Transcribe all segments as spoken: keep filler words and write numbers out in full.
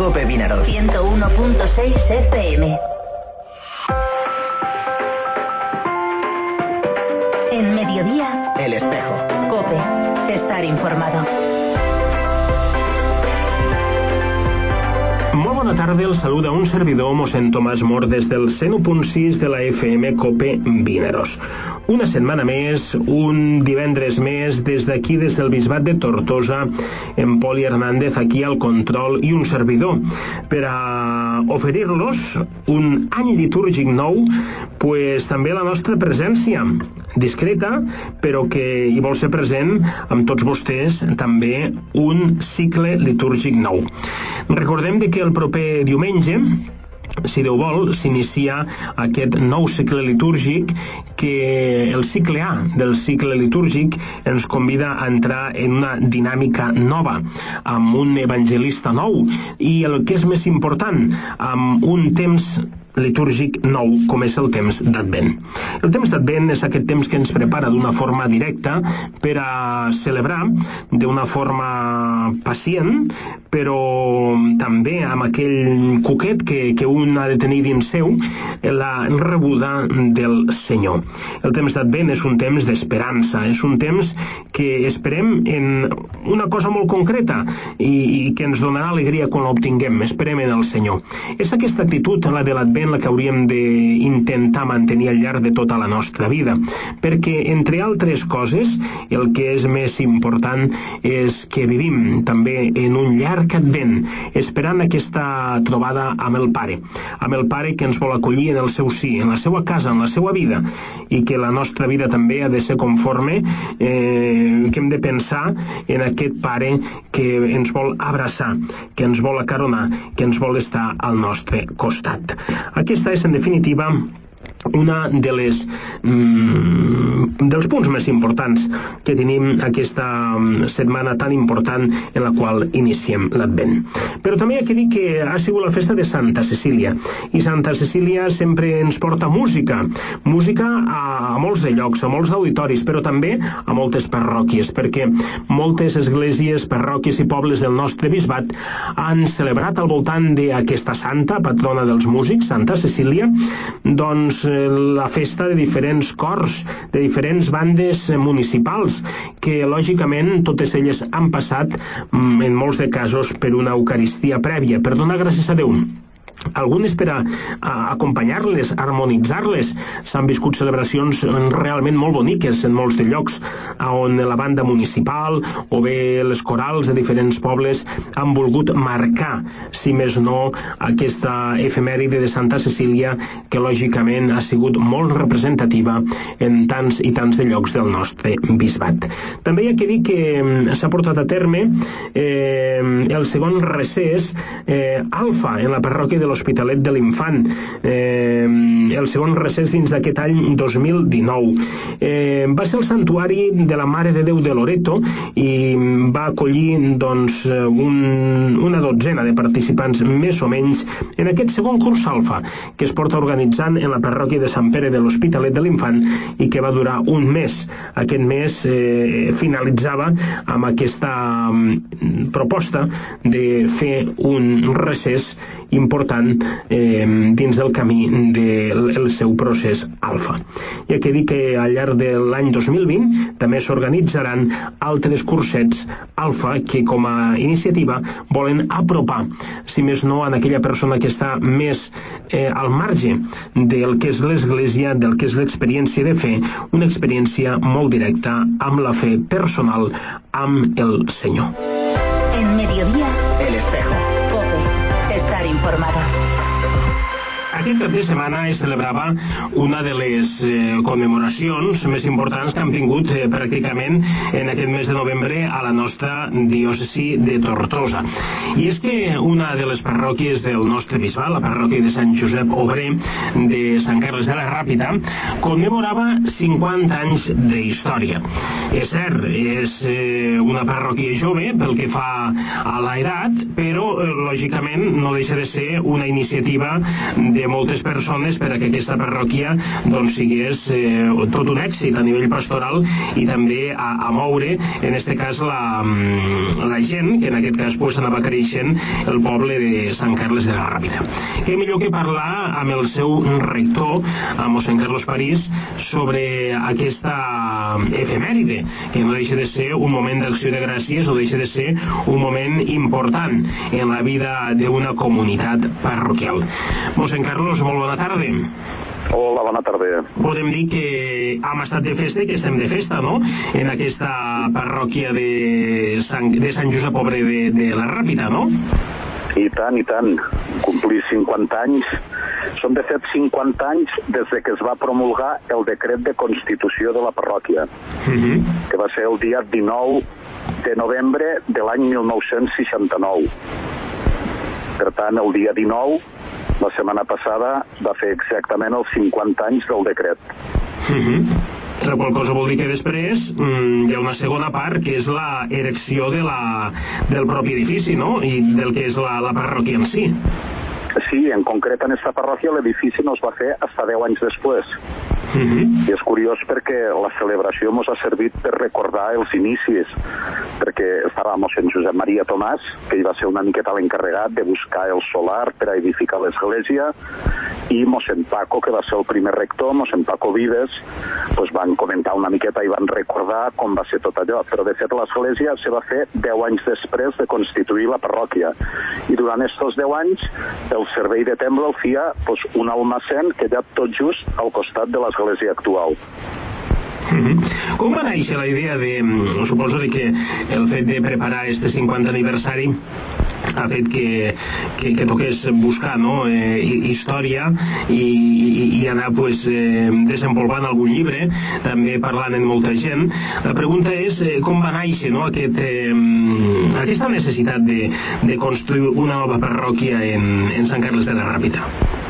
Cope Vinaroz ciento uno punto seis F M. En mediodía, El Espejo. Cope, estar informado. Molt bona tarda, el saluda un servidor, mossèn Tomàs Mor, des del cent u punt sis de la F M Cope Vinaroz. Una setmana més, un divendres més, des d'aquí, des del Bisbat de Tortosa, en Poli Hernández, aquí al control, i un servidor, per a oferir-los un any litúrgic nou, pues també la nostra presència, discreta, però que hi vol ser present amb tots vostès també un cicle litúrgic nou. Recordem que el proper diumenge, si Déu vol, s'inicia aquest nou cicle litúrgic que el cicle A del cicle litúrgic ens convida a entrar en una dinàmica nova, amb un evangelista nou i, el que és més important, amb un temps litúrgic nou, com és el temps d'Advent. El temps d'Advent és aquest temps que ens prepara d'una forma directa per a celebrar d'una forma pacient, però també amb aquell coquet que, que un ha de tenir dins seu, la rebuda del Senyor. El temps d'Advent és un temps d'esperança, és un temps que esperem en una cosa molt concreta i, i que ens donarà alegria quan l'obtinguem. Esperem en el Senyor. És aquesta actitud, la de l'Advent, la que hauríem d'intentar mantenir al llarg de tota la nostra vida, perquè, entre altres coses, el que és més important és que vivim també en un llarg advent, esperant aquesta trobada amb el Pare, amb el Pare que ens vol acollir en el seu sí, en la seva casa, en la seva vida, i que la nostra vida també ha de ser conforme, eh, que hem de pensar en aquest Pare que ens vol abraçar, que ens vol acaronar, que ens vol estar al nostre costat. Aquesta és, en definitiva, una de les mm, dels punts més importants que tenim aquesta setmana tan important en la qual iniciem l'Advent. Però també hi ha que dir que ha sigut la festa de Santa Cecília, i Santa Cecília sempre ens porta música, música a, a molts de llocs, a molts auditoris, però també a moltes parròquies, perquè moltes esglésies, parròquies i pobles del nostre bisbat han celebrat al voltant d'aquesta santa, patrona dels músics, Santa Cecília, doncs la festa de diferents cors, de diferents bandes municipals, que lògicament totes elles han passat, en molts de casos, per una eucaristia prèvia, per donar gràcies a Déu. Algunes per a, a acompanyar-les, harmonitzar-les. S'han viscut celebracions realment molt boniques en molts de llocs, on la banda municipal o bé les corals de diferents pobles han volgut marcar, si més no, aquesta efemèride de Santa Cecília, que lògicament ha sigut molt representativa en tants i tants de llocs del nostre bisbat. També hi ha que dir que s'ha portat a terme eh, el segon recés eh, alfa en la parròquia de l'Hospitalet de l'Infant, eh, el segon recés dins d'aquest any dos mil dinou. Eh, va ser el santuari de la Mare de Déu de Loreto i va acollir doncs, un, una dotzena de participants més o menys en aquest segon curs alfa que es porta organitzant en la parròquia de Sant Pere de l'Hospitalet de l'Infant i que va durar un mes. Aquest mes eh, finalitzava amb aquesta um, proposta de fer un recés important eh, dins del camí del de, seu procés alfa. Hi ha que dir que al llarg de l'any dos mil vint també s'organitzaran altres cursets alfa que com a iniciativa volen apropar, si més no, en aquella persona que està més eh, al marge del que és l'Església, del que és l'experiència de fe, una experiència molt directa amb la fe personal amb el Senyor. En mediodía, El Espejo. Cope, estar informada. Aquest cap de setmana es celebrava una de les eh, commemoracions més importants que han tingut eh, pràcticament en aquest mes de novembre a la nostra diòcesi de Tortosa. I és que una de les parròquies del nostre bisbat, la parròquia de Sant Josep Obrer de Sant Carles de la Ràpita, commemorava cinquanta anys d'història. És cert, és eh, una parròquia jove pel que fa a l'edat, però eh, lògicament no deixa de ser una iniciativa de moltes persones perquè aquesta parròquia doncs sigués eh, tot un èxit a nivell pastoral i també a, a moure en este cas la, la gent que en aquest cas pues, anava creixent el poble de Sant Carles de la Ràpita. Què millor que parlar amb el seu rector, amb mossèn Carlos París, sobre aquesta efemèride, que no deixa de ser un moment d'acció de gràcies o deixa de ser un moment important en la vida d'una comunitat parroquial. Mossèn Carlos, molt bona tarda. Hola, bona tarda. Podem dir que hem estat de festa i que estem de festa, no?, en aquesta parròquia de Sant, de Sant Josep Obrer de, de la Ràpita, no? I tant, i tant. Complir cinquanta anys. Són, de fet, cinquanta anys des de que es va promulgar el decret de constitució de la parròquia, uh-huh. que va ser el dia dinou de novembre de l'any mil nou-cents seixanta-nou. Per tant, el dia dinou, la setmana passada, va fer exactament els cinquanta anys del decret. Uh-huh. La qual cosa vol dir que després mm, hi ha una segona part, que és la erecció de la, del propi edifici, no?, i del que és la, la parròquia en si. Sí, en concret en aquesta parròquia l'edifici no es va fer fins deu anys després. Uh-huh. I és curiós perquè la celebració ens ha servit per recordar els inicis, perquè estava mossèn Josep Maria Tomàs, que hi va ser una miqueta l'encarregat de buscar el solar per a edificar l'església, i mossèn Paco, que va ser el primer rector, mossèn Paco Vives, doncs van comentar una miqueta i van recordar com va ser tot allò. Però de fet l'església se va fer deu anys després de constituir la parròquia, i durant aquests deu anys el servei de temple el feia doncs, un almacén que hi ha tot just al costat de l'església actual. Mm-hmm. Com va néixer la idea de, suposo de que el fet de preparar este cinquanta aniversari ha fet que, que, que toqués buscar, no?, eh, història i, i, i anar pues, eh, desenvolupant algun llibre, també parlant amb molta gent. La pregunta és eh, com va néixer, no?, aquest, eh, aquesta necessitat de, de construir una nova parròquia en, en Sant Carles de la Ràpita.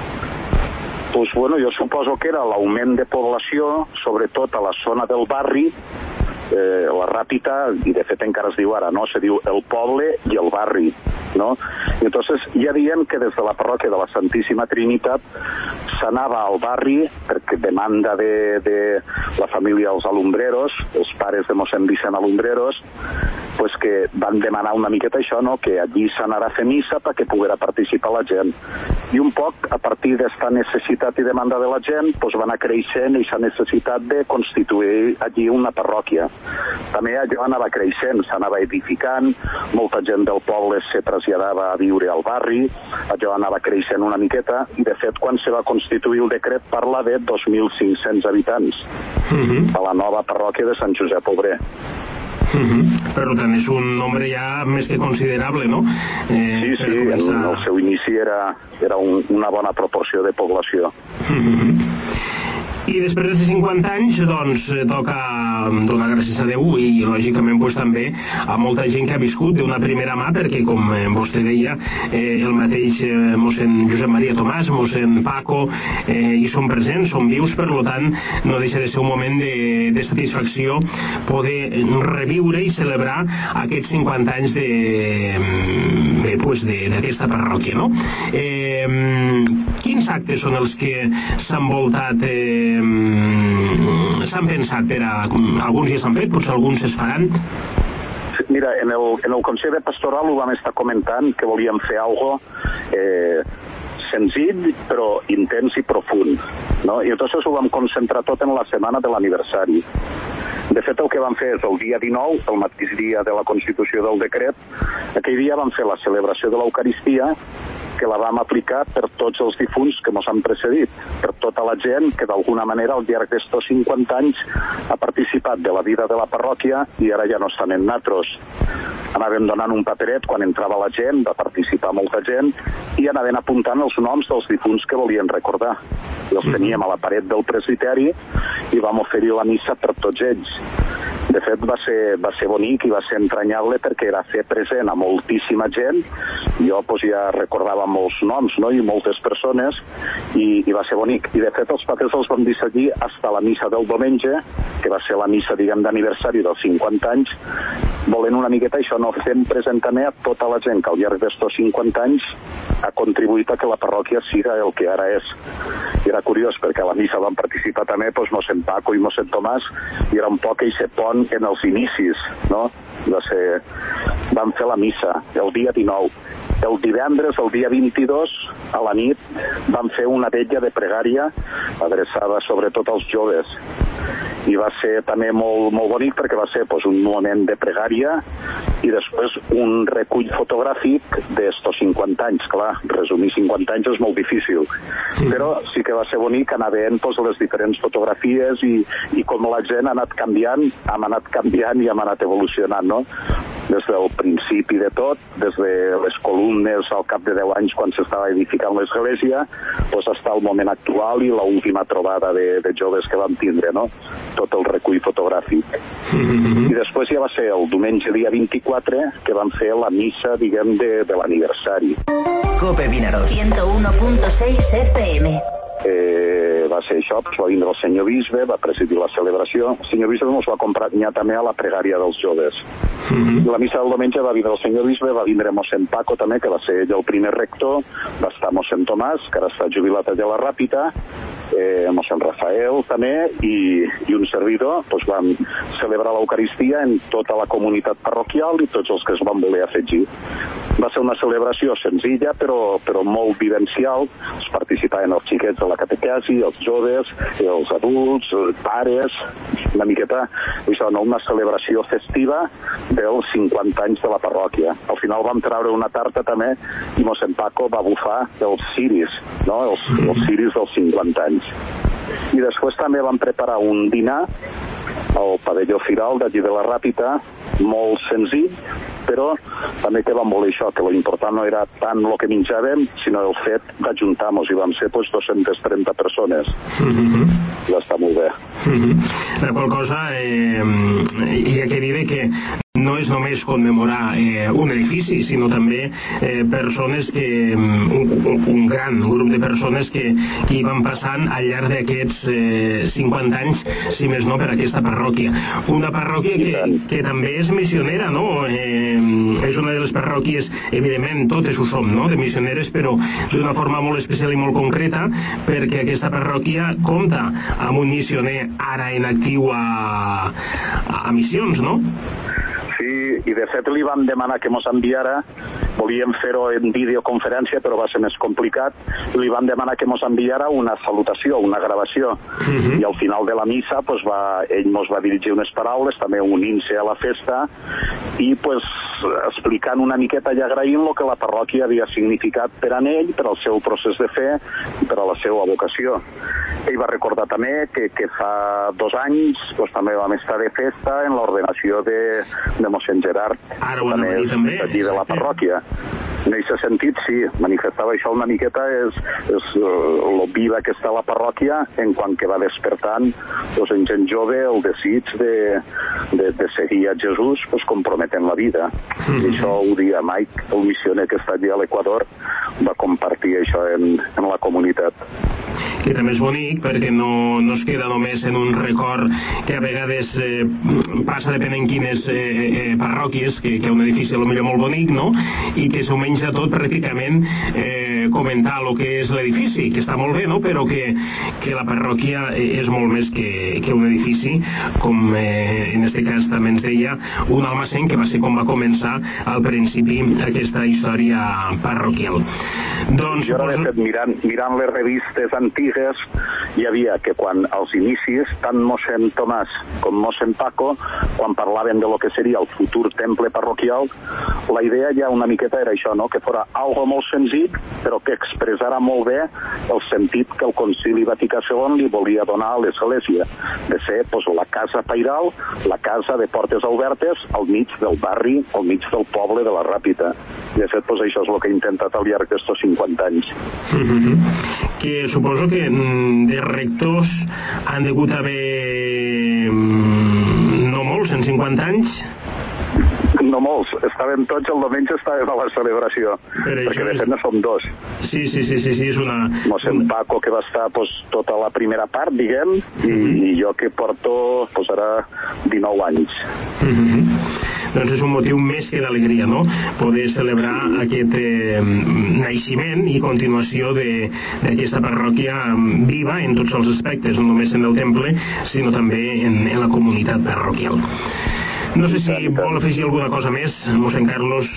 Pues bueno, jo suposo que era l'augment de població, sobretot a la zona del barri, eh, la Ràpita, i de fet encara es diu ara, no? Se diu el poble i el barri, no? I entonces ja diem que des de la parròquia de la Santíssima Trinitat s'anava al barri perquè demanda de, de la família Els Alumbreros, els pares de mossèn Vicent Alumbreros, pues que van demanar una miqueta això, no?, que allí s'anara a fer missa perquè poguera participar la gent. I un poc, a partir d'esta necessitat i demanda de la gent, pues van a creixent aquesta necessitat de constituir allí una parròquia. També allò anava creixent, s'anava edificant, molta gent del poble se traslladava a viure al barri, allò anava creixent una miqueta, i de fet quan se va constituir el decret parla de dos mil cinc-cents habitants mm-hmm. a la nova parròquia de Sant Josep Obrer. Uh-huh. Per tant, és un nombre ja més que considerable, no? Eh, sí, sí, començar... el, el seu inici era, era un, una bona proporció de població. Uh-huh. I després de cinquanta anys, doncs, toca donar gràcies a Déu i, lògicament, pues, també a molta gent que ha viscut d'una primera mà, perquè, com vostè deia, eh, el mateix eh, mossèn Josep Maria Tomàs, mossèn Paco, eh, hi són presents, són vius, per tant, no deixa de ser un moment de, de satisfacció poder reviure i celebrar aquests cinquanta anys de, de, pues, de, d'aquesta parròquia, no? Eh, quins actes són els que s'han voltat... Eh, s'han pensat per a... alguns ja s'han fet, potser alguns es faran? Mira, en el, en el Consell de Pastoral ho vam estar comentant que volíem fer algo eh, senzill però intens i profund, no? I entonces ho vam concentrar tot en la setmana de l'aniversari. De fet, el que vam fer és el dia dinou, el mateix dia de la constitució del decret, aquell dia vam fer la celebració de l'Eucaristia, que la vam aplicar per tots els difunts que ens han precedit, per tota la gent que d'alguna manera al llarg d'estos cinquanta anys ha participat de la vida de la parròquia i ara ja no estan en natros. Anàvem donant un paperet quan entrava la gent, va participar molta gent, i anaven apuntant els noms dels difunts que volien recordar. I els teníem a la paret del presbiteri i vam oferir la missa per tots ells. De fet, va ser, va ser bonic i va ser entranyable perquè era fer present a moltíssima gent. Jo pues, ja recordava molts noms, no?, i moltes persones, i, i va ser bonic. I de fet els papers els vam dissenyar fins a la missa del diumenge, que va ser la missa, diguem, d'aniversari dels cinquanta anys, volent una miqueta això, no, fent present també a tota la gent que al llarg d'estos cinquanta anys ha contribuït a que la parròquia siga el que ara és. I era curiós perquè a la missa van participar també pues, mossèn Paco i mossèn Tomàs, i era un poc aquest pont en els inicis, no? Va ser... Vam fer la missa el dia dinou. El divendres, el dia vint-i-dos, a la nit, vam fer una vetlla de pregària adreçada sobretot als joves. I va ser també molt, molt bonic perquè va ser pues, un moment de pregària i després un recull fotogràfic d'estos cinquanta anys. Clar, resumir cinquanta anys és molt difícil, però sí que va ser bonic anar veient pues, les diferents fotografies i, i com la gent ha anat canviant, hem anat canviant i hem anat evolucionant, no? Des del principi de tot, des de les columnes al cap de deu anys quan s'estava edificant l'església, doncs fins al moment actual i l'última trobada de, de joves que vam tindre, no? Tot el recull fotogràfic. Mm-hmm. I després ja va ser el diumenge dia vint-i-quatre que vam fer la missa, diguem, de, de l'aniversari. Cope Vinaros. ciento uno punto seis F M. Eh, va ser això, va vindre el senyor bisbe, va presidir la celebració. El senyor bisbe ens va acompanyar també a la pregària dels joves. Mm-hmm. La missa del diumenge va vindre el senyor bisbe, va vindre mossèn Paco també, que va ser ell el primer rector, va estar mossèn Tomàs, que ara està jubilat allà a la Ràpita, eh, mossèn Rafael també, i, i un servidor. Doncs vam celebrar l'Eucaristia en tota la comunitat parroquial i tots els que es van voler afegir. Va ser una celebració senzilla, però, però molt vivencial. Es participaven els xiquets de la catequesi, els joves, els adults, els pares, una miqueta, això, no? Una celebració festiva dels cinquanta anys de la parròquia. Al final vam treure una tarta també i mossèn Paco va bufar els ciris, no? els, els ciris dels cinquanta anys. I després també vam preparar un dinar al pavelló Firal d'allí de la Ràpita, molt senzill, però també que vam voler això, que l'important no era tant el que menjàvem, sinó el fet d'ajuntar-nos, i vam ser pues, dues-centes trenta persones. Mm-hmm. Va estar molt bé. Mm-hmm. La qual cosa, eh, hi ha que dir que no és només commemorar eh, un edifici, sinó també eh, persones que, un, un gran grup de persones que, que hi van passant al llarg d'aquests eh, cinquanta anys, si més no per aquesta parròquia. Una parròquia que, que també és missionera, no? Eh, és una de les parròquies, evidentment totes ho som, no?, de missioneres, però d'una forma molt especial i molt concreta, perquè aquesta parròquia compta amb un missioner ara en actiu a, a missions, no? Sí, i de fet li vam demanar que mos enviara, volíem fer-ho en videoconferència però va ser més complicat, li vam demanar que mos enviara una salutació, una gravació. Mm-hmm. I al final de la missa pues, va, ell mos va dirigir unes paraules, també unint-se a la festa i pues, explicant una miqueta i agraint el que la parròquia havia significat per a ell, per al seu procés de fe i per a la seva vocació. Ell va recordar també que, que fa dos anys pues, també vam estar de festa en l'ordenació de, de mossèn Gerard, Ara que també és també. allí de la parròquia. En aquest sentit, sí, manifestava això una miqueta, és, és uh, lo viva que està la parròquia en quant que va despertant pues, en gent jove el desig de, de, de seguir a Jesús pues, comprometent la vida. Mm-hmm. I això ho dia Mike, el missioner que està allà a l'Equador, va compartir això en, en la comunitat. Que també és bonic perquè no, no es queda només en un record que a vegades eh, passa depenent quines eh, eh, parròquies, que, que un edifici potser molt bonic, no? I que s'ho menja tot pràcticament eh, comentar el que és l'edifici, que està molt bé, no? Però que, que la parròquia és molt més que, que un edifici, com eh, en aquest cas també ens deia un almacén, que va ser com va començar al principi aquesta història parroquial. Doncs, jo ara, de fet, mirant, mirant les revistes antigues, hi havia que quan als inicis, tant mossèn Tomàs com mossèn Paco, quan parlaven de lo que seria el futur temple parroquial, la idea ja una miqueta era això, no? Que fora algo molt senzill, però que expressara molt bé el sentit que el Concili Vaticà segon li volia donar a l'Església, de ser pues, la casa pairal, la casa de portes obertes al mig del barri, al mig del poble de la Ràpita. De fet, pues, això és el que he intentat al llarg d'estos cinquanta anys. Mm-hmm. Que suposo que de rectors han degut haver no molts cent cinquanta anys? No molts, estàvem tots, el diumenge estàvem a la celebració, per perquè de fet no som dos. Sí, sí, sí, sí, sí és una... Mossèn Paco, que va estar pues, tota la primera part, diguem, i, mm-hmm. i jo que porto pues, ara dinou anys. Mm-hmm. Doncs és un motiu més que d'alegria, no?, poder celebrar aquest eh, naixement i continuació d'aquesta parròquia viva en tots els aspectes, no només en el temple, sinó també en, en la comunitat parroquial. No sé si vol afegir alguna cosa més, mossèn Carlos.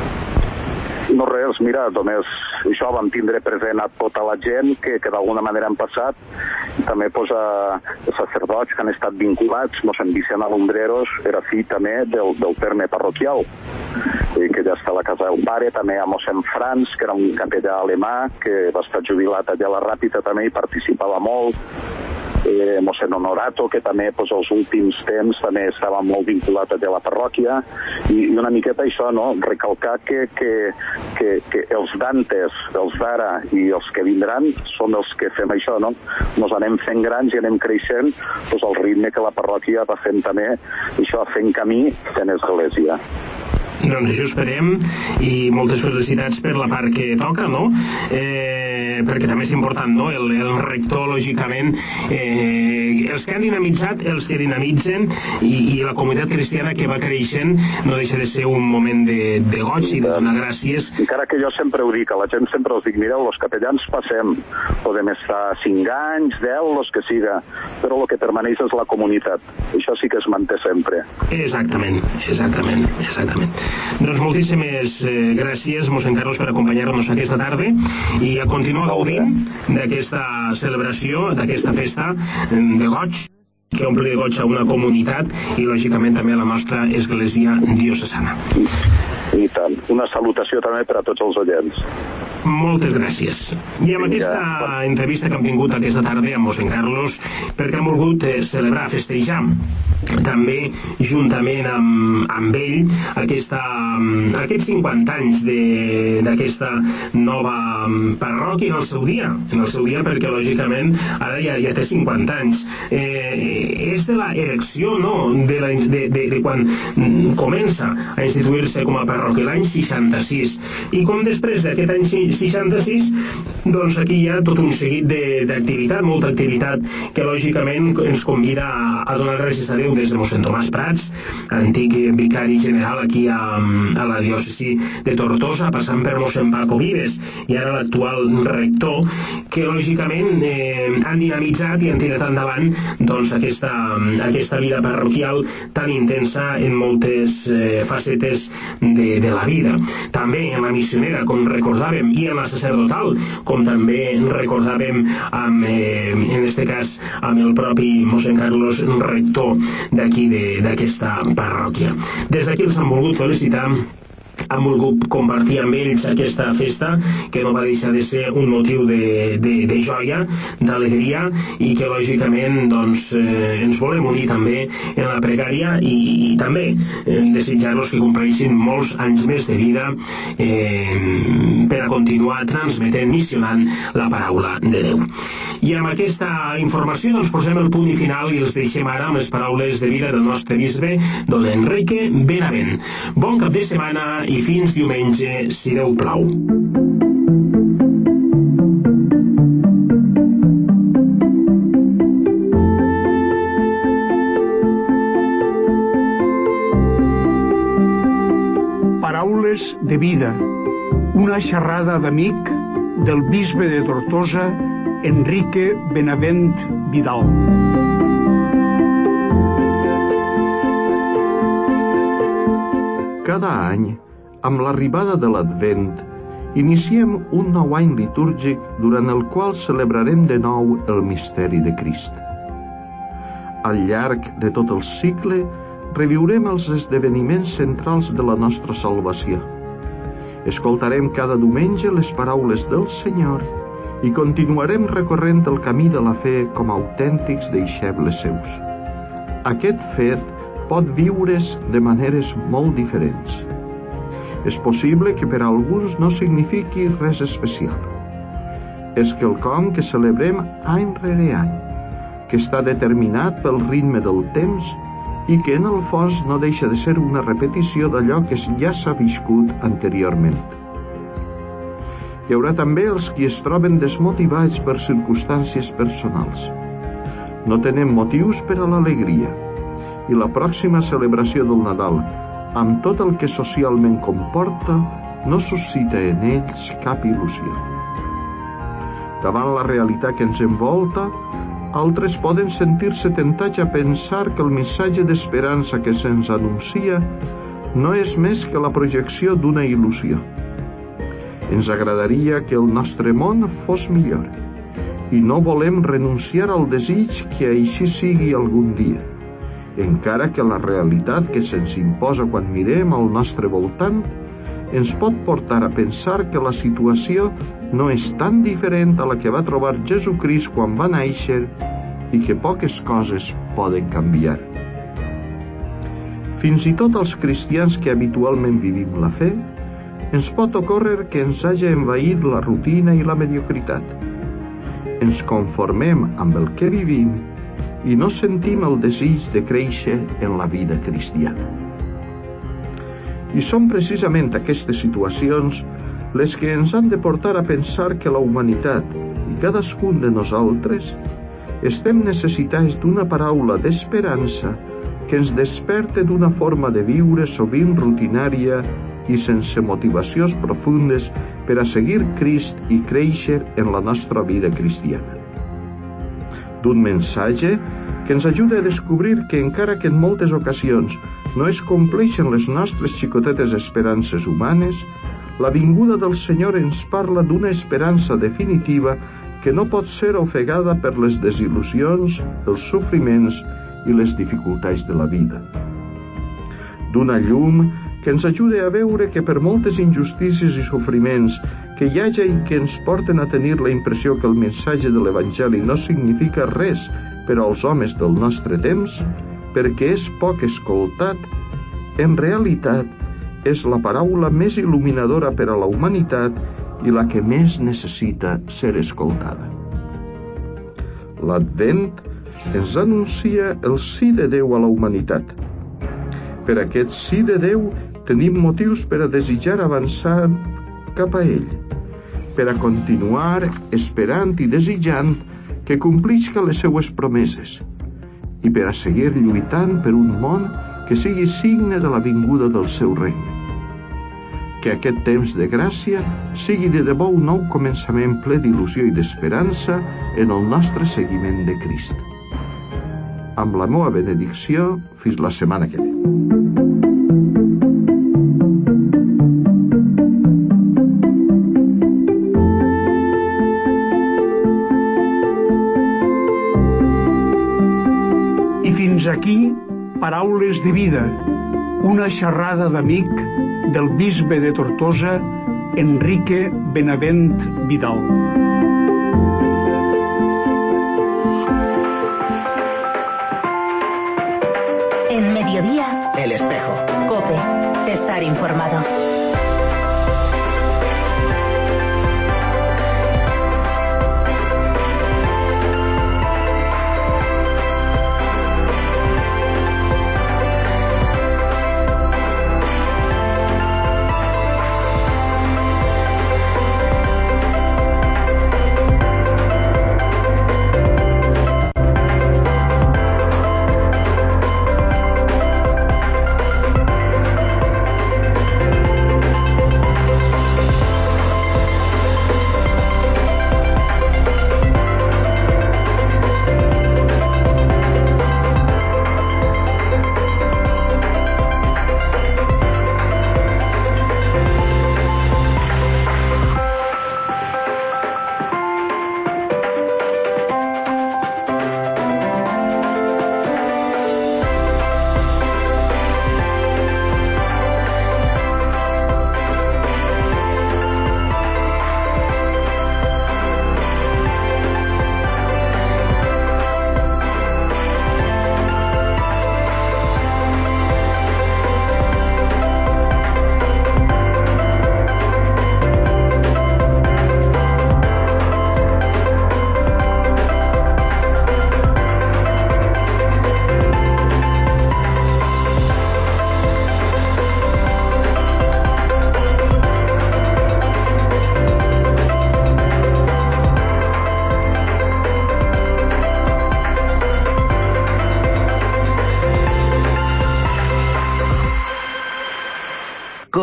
No res, mira, només això vam tindre present a tota la gent que, que d'alguna manera han passat, i també pues, a sacerdots que han estat vinculats. Mossèn Vicent Alundreros era fill també del, del terme parroquial, i que ja està a la casa del pare, també a mossèn Franz, que era un capellà alemà, que va estar jubilat allà a la Ràpita també i participava molt. Eh, mossèn Honorato, que també pues, els últims temps també estava molt vinculat a la parròquia, i, i una miqueta això, no?, recalcar que, que, que, que els d'antes, els d'ara i els que vindran són els que fem això, no? Nos anem fent grans i anem creixent pues, al ritme que la parròquia va fent també, això, fent camí, fent església. Doncs això esperem, i moltes felicitats per la part que toca, no? Eh, perquè també és important, no?, el, el rector, lògicament, eh, els que han dinamitzat, els que dinamitzen, i, i la comunitat cristiana que va creixent no deixa de ser un moment de, de goig i de donar gràcies. Encara que jo sempre ho dic, a la gent sempre els dic, mireu, els capellans passem, podem estar cinc anys, deu, els que siga, però el que permaneix és la comunitat. Això sí que es manté sempre. Exactament, exactament, exactament. Doncs moltíssimes eh, gràcies, mossèn Carlos, per acompanyar-nos aquesta tarda i a continuar gaudint d'aquesta celebració, d'aquesta festa de goig, que omple de goig a una comunitat i, lògicament, també a la nostra església diocesana. I tant. Una salutació també per a tots els oients. Moltes gràcies. I amb aquesta entrevista que hem tingut aquesta tarda amb mossèn Carlos, perquè hem volgut eh, celebrar, festejar també juntament amb, amb ell aquesta, aquests cinquanta anys d'aquesta nova parròquia en el seu dia, en el seu dia perquè lògicament ara ja, ja té cinquanta anys. Eh, és de la erecció, no?, de, la, de, de, de quan comença a instituir-se com a parròquia l'any seixanta-sis, i com després d'aquest any seixanta-sis, doncs aquí hi ha tot un seguit d'activitat, molta activitat que lògicament ens convida a, a donar gràcies a Déu des de mossèn Tomàs Prats, antic vicari general aquí a, a la diòcesi de Tortosa, passant per mossèn Paco Vives i ara l'actual rector, que lògicament eh, han dinamitzat i han tirat endavant doncs, aquesta, aquesta vida parroquial tan intensa en moltes eh, facetes de, de la vida. També en la missionera, com recordàvem, i en la sacerdotal, com també recordàvem amb, eh, en este cas amb el propi mossèn Carlos, rector d'aquí d'aquesta parròquia. Des d'aquí els han volgut felicitar, han volgut compartir amb ells aquesta festa que no va deixar de ser un motiu de, de, de joia, d'alegria, i que lògicament doncs, eh, ens volem unir també en la pregària i, i també eh, desitjar-los que compleixin molts anys més de vida eh, per a continuar transmetent, missionant la paraula de Déu. I amb aquesta informació doncs, posem el punt i final i els deixem ara amb les paraules de vida del nostre bisbe, don Enrique Benavent. Bon cap de setmana i fins diumenge, si Déu plau. Paraules de vida. Una xerrada d'amic del bisbe de Tortosa, Enrique Benavent Vidal. Cada any, amb l'arribada de l'Advent, iniciem un nou any litúrgic durant el qual celebrarem de nou el misteri de Crist. Al llarg de tot el cicle, reviurem els esdeveniments centrals de la nostra salvació. Escoltarem cada diumenge les paraules del Senyor i continuarem recorrent el camí de la fe com a autèntics deixebles seus. Aquest fet pot viure's de maneres molt diferents. És possible que per a alguns no signifiqui res especial. És quelcom que celebrem any rere any, que està determinat pel ritme del temps i que en el fons no deixa de ser una repetició d'allò que ja s'ha viscut anteriorment. Hi haurà també els qui es troben desmotivats per circumstàncies personals. No tenen motius per a l'alegria, i la pròxima celebració del Nadal, amb tot el que socialment comporta, no suscita en ells cap il·lusió. Davant la realitat que ens envolta, altres poden sentir-se tentats a pensar que el missatge d'esperança que se'ns anuncia no és més que la projecció d'una il·lusió. Ens agradaria que el nostre món fos millor, i no volem renunciar al desig que així sigui algun dia, encara que la realitat que se'ns imposa quan mirem al nostre voltant ens pot portar a pensar que la situació no és tan diferent a la que va trobar Jesucrist quan va néixer i que poques coses poden canviar. Fins i tot els cristians que habitualment vivim la fe, ens pot ocórrer que ens hagi envaït la rutina i la mediocritat. Ens conformem amb el que vivim i no sentim el desig de créixer en la vida cristiana. I són precisament aquestes situacions les que ens han de portar a pensar que la humanitat i cadascun de nosaltres estem necessitats d'una paraula d'esperança que ens desperte d'una forma de viure sovint rutinària i sense motivacions profundes per a seguir Crist i créixer en la nostra vida cristiana. D'un mensatge que ens ajuda a descobrir que encara que en moltes ocasions no es compleixen les nostres xicotetes esperances humanes, la vinguda del Senyor ens parla d'una esperança definitiva que no pot ser ofegada per les desil·lusions, els sofriments i les dificultats de la vida. D'una llum que ens ajuda a veure que per moltes injustícies i sofriments que hi hagi i que ens porten a tenir la impressió que el missatge de l'Evangeli no significa res per als homes del nostre temps, perquè és poc escoltat, en realitat és la paraula més il·luminadora per a la humanitat i la que més necessita ser escoltada. L'Advent ens anuncia el sí de Déu a la humanitat. Per aquest sí de Déu tenim motius per a desitjar avançar cap a ell, per a continuar esperant i desitjant que complisca les seues promeses, i per a seguir lluitant per un món que sigui signe de la vinguda del seu regne. Que aquest temps de gràcia sigui de debò un nou començament ple d'il·lusió i d'esperança en el nostre seguiment de Crist. Amb la meva benedicció, fins la setmana que ve. I fins aquí, Paraules de vida, una xerrada d'amic del bisbe de Tortosa, Enrique Benavent Vidal. En Mediodía, El Espejo. COPE, estar informado.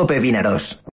Cope Vineros.